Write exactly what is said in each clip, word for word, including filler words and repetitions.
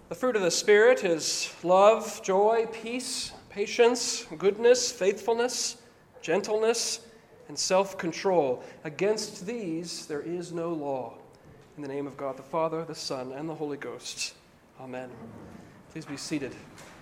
The fruit of the Spirit is love, joy, peace, patience, goodness, faithfulness, gentleness, and self-control. Against these there is no law. In the name of God the Father, the Son, and the Holy Ghost. Amen. Please be seated.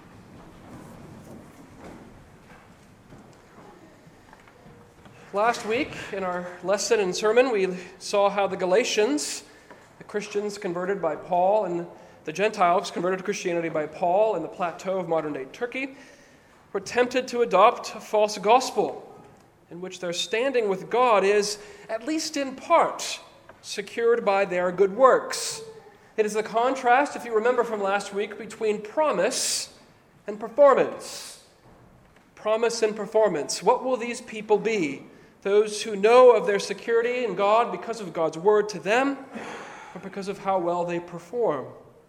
Last week, in our lesson and sermon, we saw how the Galatians, the Christians converted by Paul, and the Gentiles converted to Christianity by Paul in the plateau of modern-day Turkey, were tempted to adopt a false gospel in which their standing with God is, at least in part, secured by their good works. It is the contrast, if you remember from last week, between promise and performance. Promise and performance. What will these people be? Those who know of their security in God because of God's word to them, or because of how well they perform?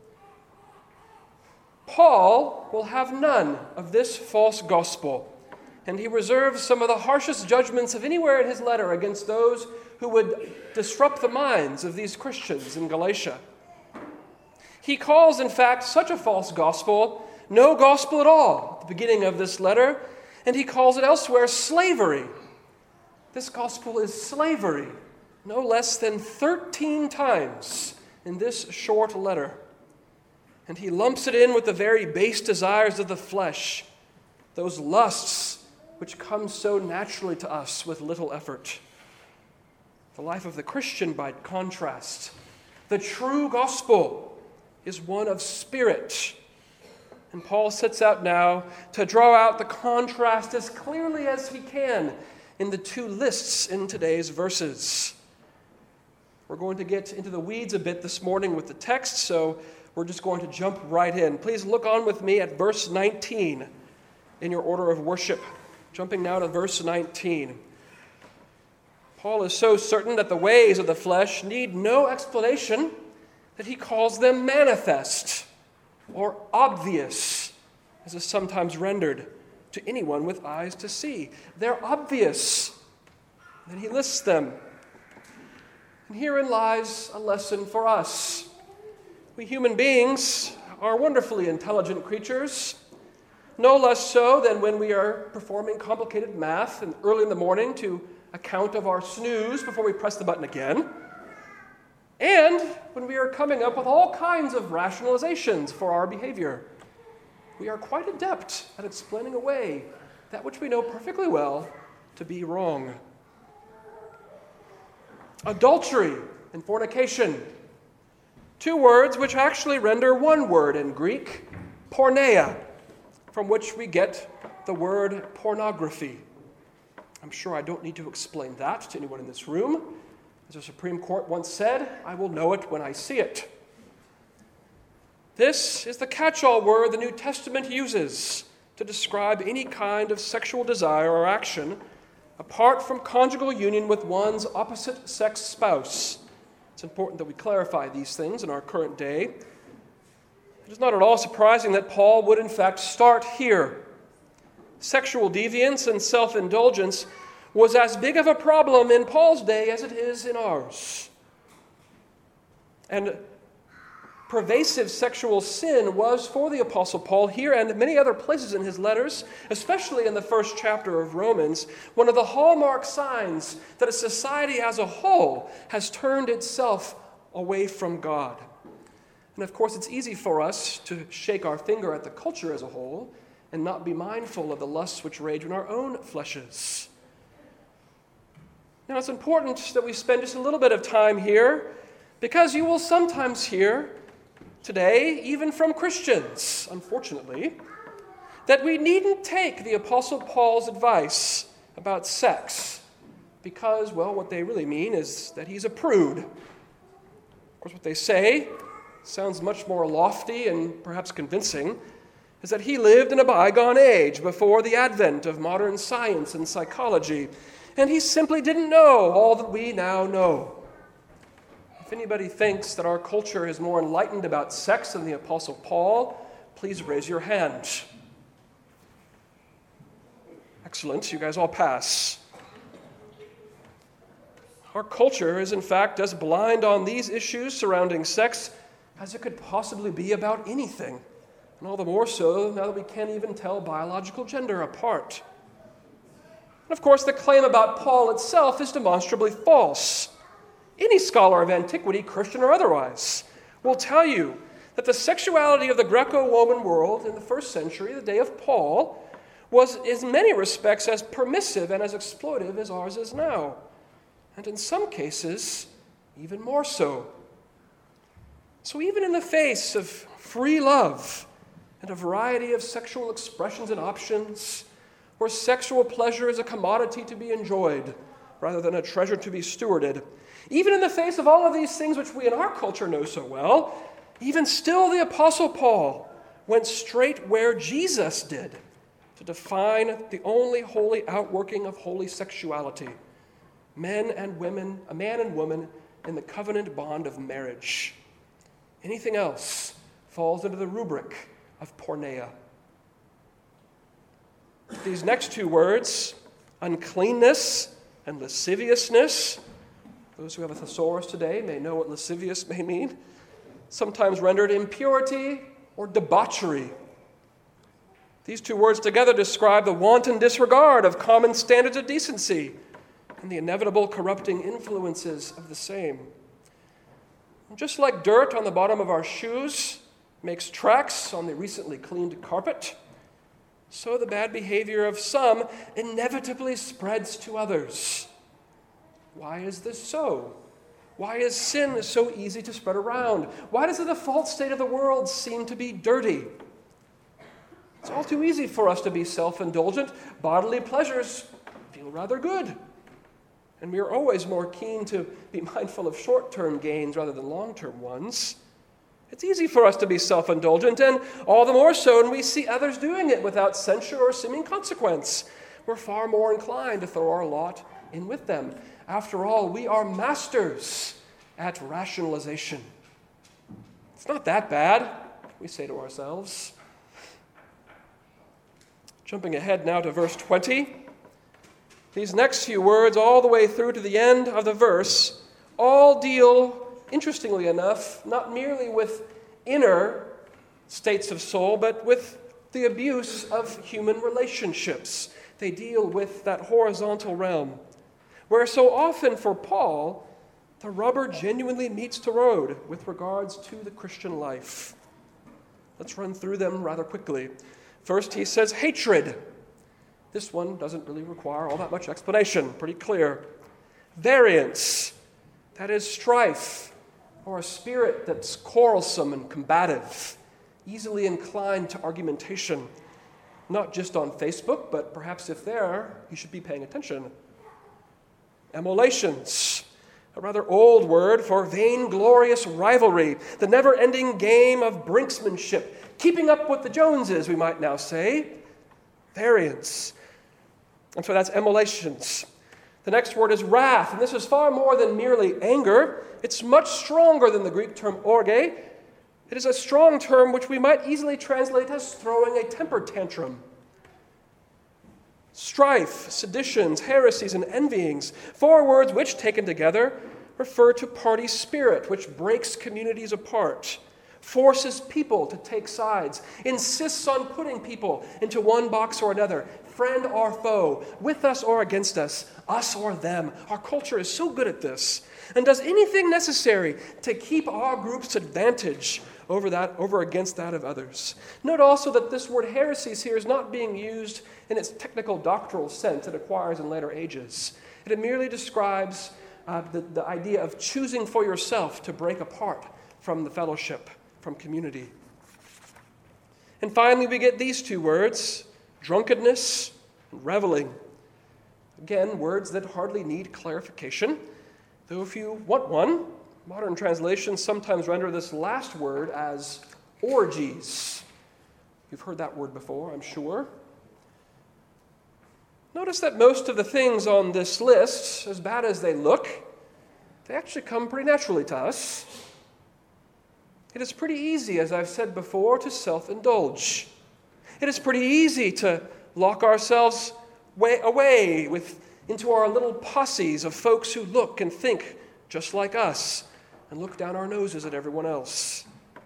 Paul will have none of this false gospel, and he reserves some of the harshest judgments of anywhere in his letter against those who would disrupt the minds of these Christians in Galatia. He calls, in fact, such a false gospel no gospel at all at the beginning of this letter, and he calls it elsewhere slavery. This gospel is slavery, no less than thirteen times in this short letter. And he lumps it in with the very base desires of the flesh, those lusts which come so naturally to us with little effort. The life of the Christian, by contrast, the true gospel, is one of spirit. And Paul sets out now to draw out the contrast as clearly as he can in the two lists in today's verses. We're going to get into the weeds a bit this morning with the text, so we're just going to jump right in. Please look on with me at verse nineteen in your order of worship. Jumping now to verse nineteen. Paul is so certain that the ways of the flesh need no explanation that he calls them manifest or obvious, as is sometimes rendered, to anyone with eyes to see. They're obvious. Then he lists them. And herein lies a lesson for us. We human beings are wonderfully intelligent creatures, no less so than when we are performing complicated math and early in the morning to account of our snooze before we press the button again, and when we are coming up with all kinds of rationalizations for our behavior. We are quite adept at explaining away that which we know perfectly well to be wrong. Adultery and fornication, two words which actually render one word in Greek, porneia, from which we get the word pornography. I'm sure I don't need to explain that to anyone in this room. As the Supreme Court once said, I will know it when I see it. This is the catch-all word the New Testament uses to describe any kind of sexual desire or action apart from conjugal union with one's opposite-sex spouse. It's important that we clarify these things in our current day. It is not at all surprising that Paul would in fact start here. Sexual deviance and self-indulgence was as big of a problem in Paul's day as it is in ours. And pervasive sexual sin was for the Apostle Paul here and many other places in his letters, especially in the first chapter of Romans, one of the hallmark signs that a society as a whole has turned itself away from God. And of course, it's easy for us to shake our finger at the culture as a whole and not be mindful of the lusts which rage in our own fleshes. Now, it's important that we spend just a little bit of time here because you will sometimes hear today, even from Christians, unfortunately, that we needn't take the Apostle Paul's advice about sex because, well, what they really mean is that he's a prude. Of course, what they say sounds much more lofty and perhaps convincing, is that he lived in a bygone age before the advent of modern science and psychology, and he simply didn't know all that we now know. If anybody thinks that our culture is more enlightened about sex than the Apostle Paul, please raise your hand. Excellent, you guys all pass. Our culture is in fact as blind on these issues surrounding sex as it could possibly be about anything, and all the more so now that we can't even tell biological gender apart. And of course, the claim about Paul itself is demonstrably false. Any scholar of antiquity, Christian or otherwise, will tell you that the sexuality of the Greco-Roman world in the first century, the day of Paul, was in many respects as permissive and as exploitive as ours is now, and in some cases, even more so. So even in the face of free love and a variety of sexual expressions and options, where sexual pleasure is a commodity to be enjoyed rather than a treasure to be stewarded, even in the face of all of these things which we in our culture know so well, even still the Apostle Paul went straight where Jesus did to define the only holy outworking of holy sexuality, men and women, a man and woman in the covenant bond of marriage. Anything else falls into the rubric of porneia. These next two words, uncleanness and lasciviousness, those who have a thesaurus today may know what lascivious may mean, sometimes rendered impurity or debauchery. These two words together describe the wanton disregard of common standards of decency and the inevitable corrupting influences of the same. And just like dirt on the bottom of our shoes makes tracks on the recently cleaned carpet, so the bad behavior of some inevitably spreads to others. Why is this so? Why is sin so easy to spread around? Why does the default state of the world seem to be dirty? It's all too easy for us to be self-indulgent. Bodily pleasures feel rather good. And we are always more keen to be mindful of short-term gains rather than long-term ones. It's easy for us to be self-indulgent, and all the more so when we see others doing it without censure or seeming consequence. We're far more inclined to throw our lot in with them. After all, we are masters at rationalization. It's not that bad, we say to ourselves. Jumping ahead now to verse twenty. These next few words, all the way through to the end of the verse, all deal, interestingly enough, not merely with inner states of soul, but with the abuse of human relationships. They deal with that horizontal realm, where so often for Paul, the rubber genuinely meets the road with regards to the Christian life. Let's run through them rather quickly. First, he says hatred. This one doesn't really require all that much explanation, pretty clear. Variance, that is strife, or a spirit that's quarrelsome and combative, easily inclined to argumentation, not just on Facebook, but perhaps if there, you should be paying attention. Emulations, a rather old word for vainglorious rivalry, the never-ending game of brinksmanship, keeping up with the Joneses, we might now say. Variance. And so that's emulations. The next word is wrath, and this is far more than merely anger. It's much stronger than the Greek term orge. It is a strong term which we might easily translate as throwing a temper tantrum. Strife, seditions, heresies, and envyings, four words which, taken together, refer to party spirit, which breaks communities apart, forces people to take sides, insists on putting people into one box or another, friend or foe, with us or against us, us or them. Our culture is so good at this, and does anything necessary to keep our group's advantage over that, over against that of others. Note also that this word heresies here is not being used in its technical doctrinal sense it acquires in later ages. It merely describes uh, the, the idea of choosing for yourself to break apart from the fellowship, from community. And finally, we get these two words, drunkenness and reveling. Again, words that hardly need clarification, though if you want one, modern translations sometimes render this last word as orgies. You've heard that word before, I'm sure. Notice that most of the things on this list, as bad as they look, they actually come pretty naturally to us. It is pretty easy, as I've said before, to self-indulge. It is pretty easy to lock ourselves way away with, into our little posses of folks who look and think just like us and look down our noses at everyone else.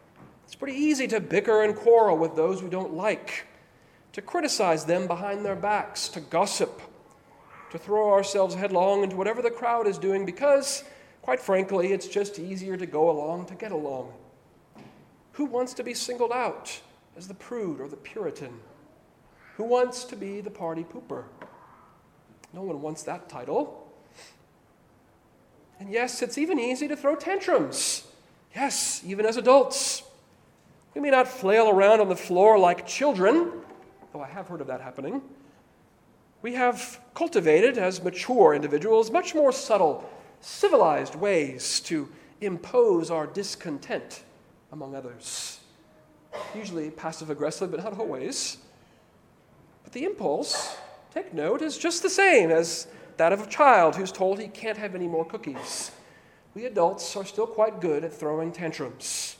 It's pretty easy to bicker and quarrel with those we don't like, to criticize them behind their backs, to gossip, to throw ourselves headlong into whatever the crowd is doing because, quite frankly, it's just easier to go along to get along. Who wants to be singled out as the prude or the Puritan? Who wants to be the party pooper? No one wants that title. And yes, it's even easy to throw tantrums. Yes, even as adults. We may not flail around on the floor like children, though I have heard of that happening. We have cultivated, as mature individuals, much more subtle, civilized ways to impose our discontent among others. Usually passive-aggressive, but not always. But the impulse, take note, is just the same as that of a child who's told he can't have any more cookies. We adults are still quite good at throwing tantrums.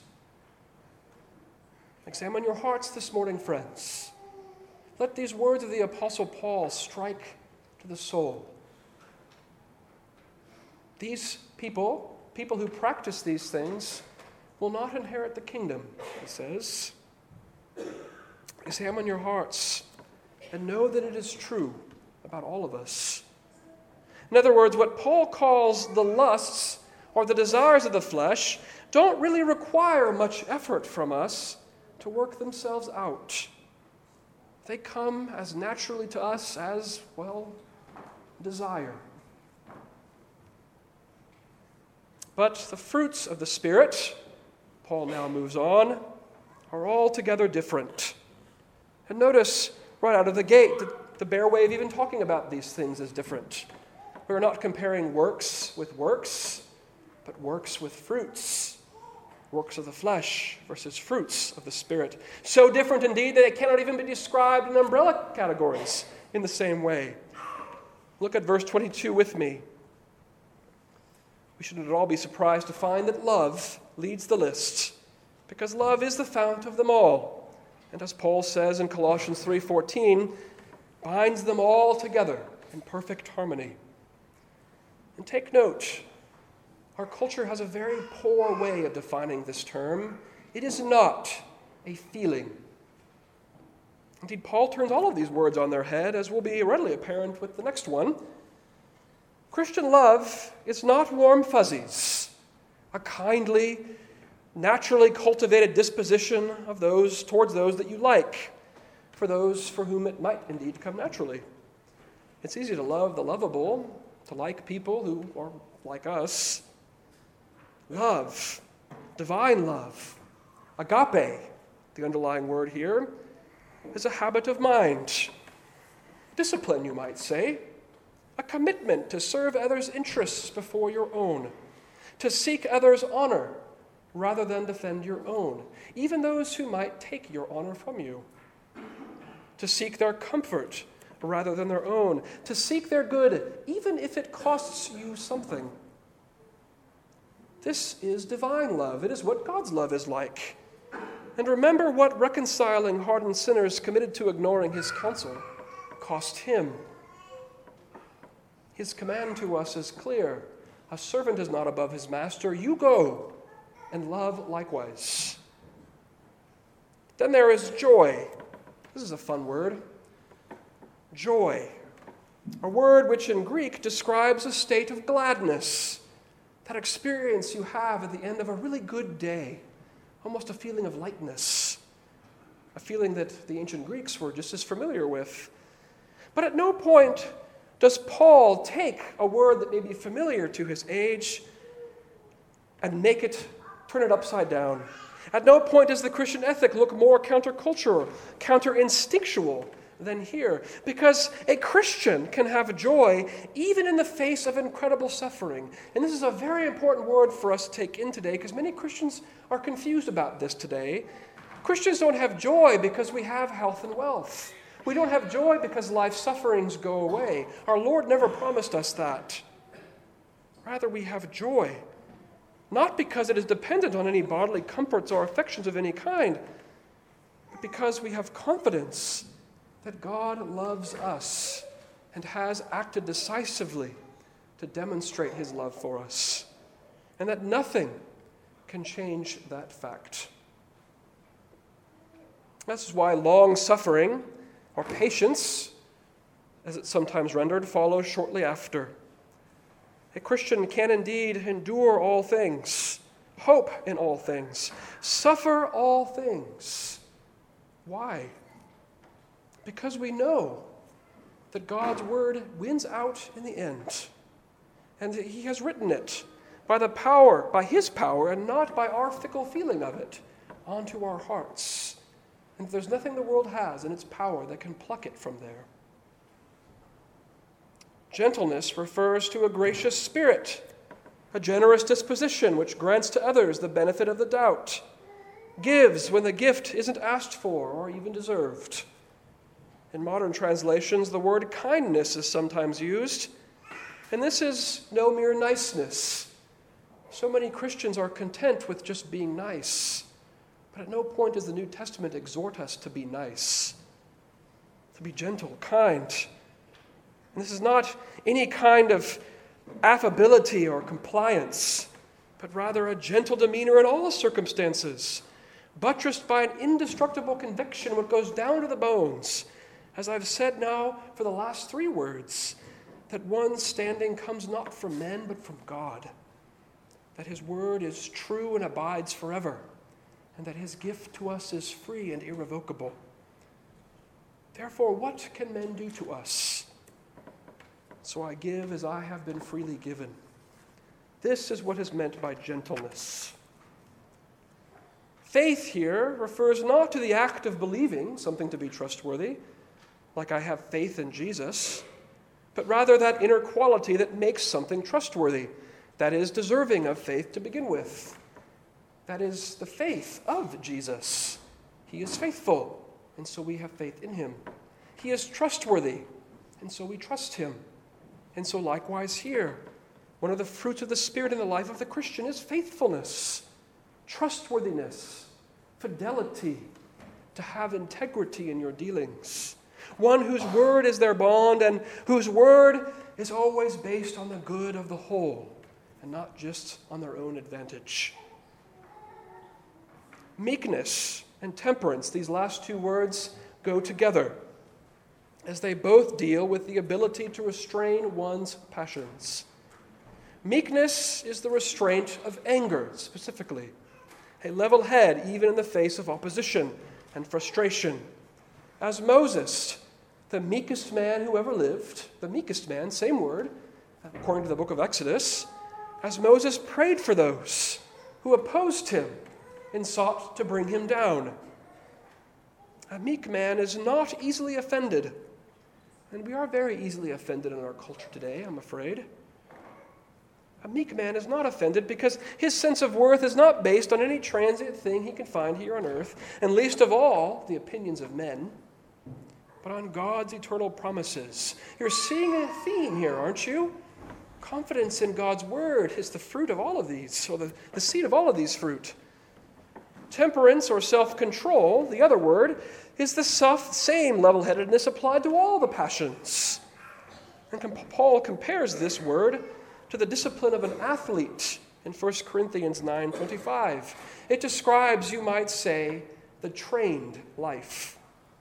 Examine your hearts this morning, friends. Let these words of the Apostle Paul strike to the soul. These people, people who practice these things, will not inherit the kingdom, he says. Examine your hearts and know that it is true about all of us. In other words, what Paul calls the lusts or the desires of the flesh don't really require much effort from us to work themselves out. They come as naturally to us as, well, desire. But the fruits of the Spirit, Paul now moves on, are altogether different. And notice right out of the gate that the bare way of even talking about these things is different. We're not comparing works with works, but works with fruits. Works of the flesh versus fruits of the Spirit. So different indeed that they cannot even be described in umbrella categories in the same way. Look at verse twenty-two with me. We shouldn't at all be surprised to find that love leads the list, because love is the fount of them all. And as Paul says in Colossians three fourteen, binds them all together in perfect harmony. And take note, our culture has a very poor way of defining this term. It is not a feeling. Indeed, Paul turns all of these words on their head, as will be readily apparent with the next one. Christian love is not warm fuzzies, a kindly, naturally cultivated disposition of those towards those that you like, for those for whom it might indeed come naturally. It's easy to love the lovable, to like people who are like us. Love, divine love, agape, the underlying word here, is a habit of mind. Discipline, you might say. A commitment to serve others' interests before your own. To seek others' honor rather than defend your own, even those who might take your honor from you. To seek their comfort rather than their own. To seek their good, even if it costs you something. This is divine love. It is what God's love is like. And remember what reconciling hardened sinners committed to ignoring his counsel cost him. His command to us is clear. A servant is not above his master. You go and love likewise. Then there is joy. This is a fun word. Joy. A word which in Greek describes a state of gladness. That experience you have at the end of a really good day, almost a feeling of lightness, a feeling that the ancient Greeks were just as familiar with. But at no point does Paul take a word that may be familiar to his age and make it, turn it upside down. At no point does the Christian ethic look more countercultural, counterinstinctual than here, because a Christian can have joy even in the face of incredible suffering. And this is a very important word for us to take in today, because many Christians are confused about this today. Christians don't have joy because we have health and wealth. We don't have joy because life's sufferings go away. Our Lord never promised us that. Rather, we have joy, not because it is dependent on any bodily comforts or affections of any kind, but because we have confidence that God loves us and has acted decisively to demonstrate his love for us, and that nothing can change that fact. This is why long-suffering, or patience, as it's sometimes rendered, follows shortly after. A Christian can indeed endure all things, hope in all things, suffer all things. Why? Because we know that God's word wins out in the end, and that he has written it by the power, by his power, and not by our fickle feeling of it, onto our hearts. And there's nothing the world has in its power that can pluck it from there. Gentleness refers to a gracious spirit, a generous disposition which grants to others the benefit of the doubt, gives when the gift isn't asked for or even deserved. In modern translations, the word kindness is sometimes used, and this is no mere niceness. So many Christians are content with just being nice, but at no point does the New Testament exhort us to be nice, to be gentle, kind. And this is not any kind of affability or compliance, but rather a gentle demeanor in all circumstances, buttressed by an indestructible conviction which goes down to the bones, as I've said now for the last three words, that one's standing comes not from men but from God, that his word is true and abides forever, and that his gift to us is free and irrevocable. Therefore, what can men do to us? So I give as I have been freely given. This is what is meant by gentleness. Faith here refers not to the act of believing something to be trustworthy, like I have faith in Jesus, but rather that inner quality that makes something trustworthy, that is deserving of faith to begin with. That is the faith of Jesus. He is faithful, and so we have faith in him. He is trustworthy, and so we trust him. And so likewise here, one of the fruits of the Spirit in the life of the Christian is faithfulness, trustworthiness, fidelity, to have integrity in your dealings. One whose word is their bond and whose word is always based on the good of the whole and not just on their own advantage. Meekness and temperance, these last two words go together, as they both deal with the ability to restrain one's passions. Meekness is the restraint of anger, specifically, a level head even in the face of opposition and frustration. As Moses, the meekest man who ever lived, the meekest man, same word, according to the book of Exodus, as Moses prayed for those who opposed him and sought to bring him down. A meek man is not easily offended, and we are very easily offended in our culture today, I'm afraid. A meek man is not offended because his sense of worth is not based on any transient thing he can find here on earth, and least of all, the opinions of men, but on God's eternal promises. You're seeing a theme here, aren't you? Confidence in God's word is the fruit of all of these, or the, the seed of all of these fruit. Temperance or self-control, the other word, is the self, same level-headedness applied to all the passions. And Paul compares this word to the discipline of an athlete in First Corinthians nine twenty-five. It describes, you might say, the trained life.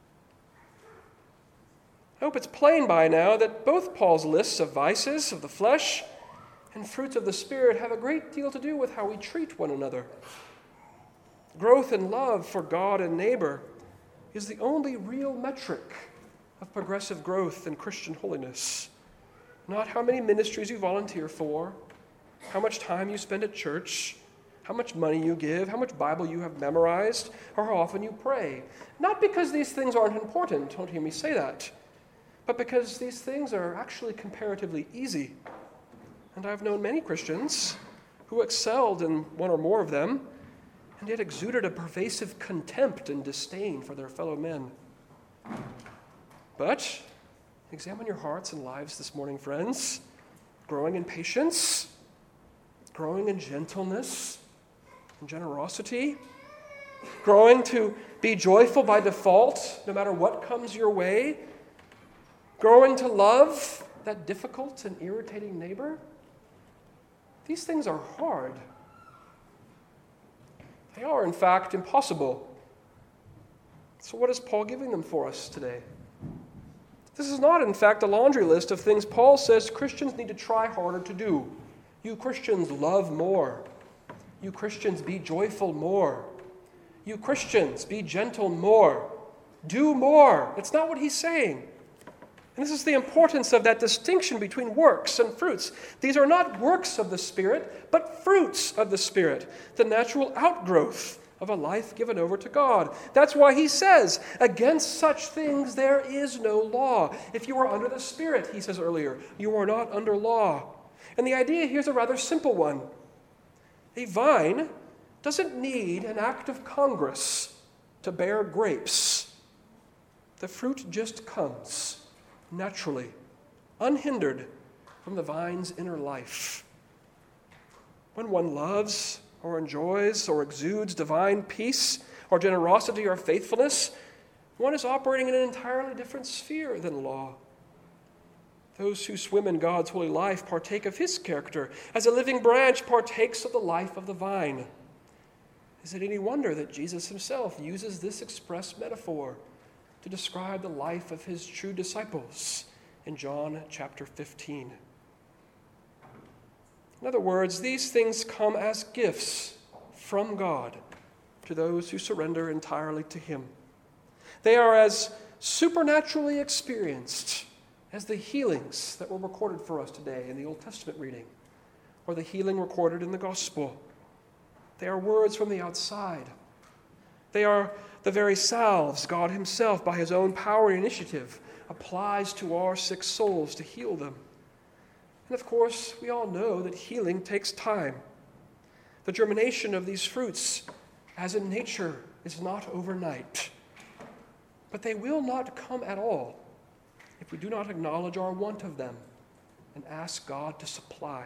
I hope it's plain by now that both Paul's lists of vices of the flesh and fruits of the Spirit have a great deal to do with how we treat one another. Growth in love for God and neighbor is the only real metric of progressive growth in Christian holiness. Not how many ministries you volunteer for, how much time you spend at church, how much money you give, how much Bible you have memorized, or how often you pray. Not because these things aren't important, don't hear me say that, but because these things are actually comparatively easy. And I've known many Christians who excelled in one or more of them, and yet exuded a pervasive contempt and disdain for their fellow men. But examine your hearts and lives this morning, friends. Growing in patience, growing in gentleness and generosity, growing to be joyful by default, no matter what comes your way, growing to love that difficult and irritating neighbor. These things are hard. They are, in fact, impossible. It's So what is Paul giving them for us today? This is not, in fact, a laundry list of things Paul says Christians need to try harder to do. You Christians love more. You Christians be joyful more. You Christians be gentle more. Do more. That's not what he's saying. And this is the importance of that distinction between works and fruits. These are not works of the Spirit, but fruits of the Spirit, the natural outgrowth of a life given over to God. That's why he says, against such things there is no law. If you are under the Spirit, he says earlier, you are not under law. And the idea here is a rather simple one. A vine doesn't need an act of Congress to bear grapes. The fruit just comes naturally, unhindered from the vine's inner life. When one loves or enjoys or exudes divine peace or generosity or faithfulness, one is operating in an entirely different sphere than law. Those who swim in God's holy life partake of his character, as a living branch partakes of the life of the vine. Is it any wonder that Jesus himself uses this express metaphor to describe the life of his true disciples in John chapter fifteen? In other words, these things come as gifts from God to those who surrender entirely to him. They are as supernaturally experienced as the healings that were recorded for us today in the Old Testament reading, or the healing recorded in the Gospel. They are words from the outside. They are the very salves God himself, by his own power and initiative, applies to our sick souls to heal them. And of course, we all know that healing takes time. The germination of these fruits, as in nature, is not overnight. But they will not come at all if we do not acknowledge our want of them and ask God to supply.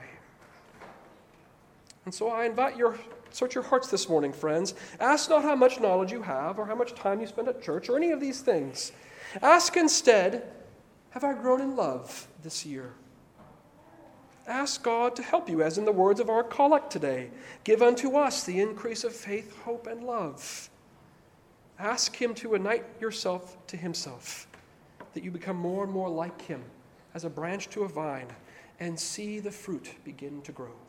And so I invite you to search your hearts this morning, friends. Ask not how much knowledge you have or how much time you spend at church or any of these things. Ask instead, have I grown in love this year? Ask God to help you, as in the words of our collect today. Give unto us the increase of faith, hope, and love. Ask him to unite yourself to himself, that you become more and more like him as a branch to a vine, and see the fruit begin to grow.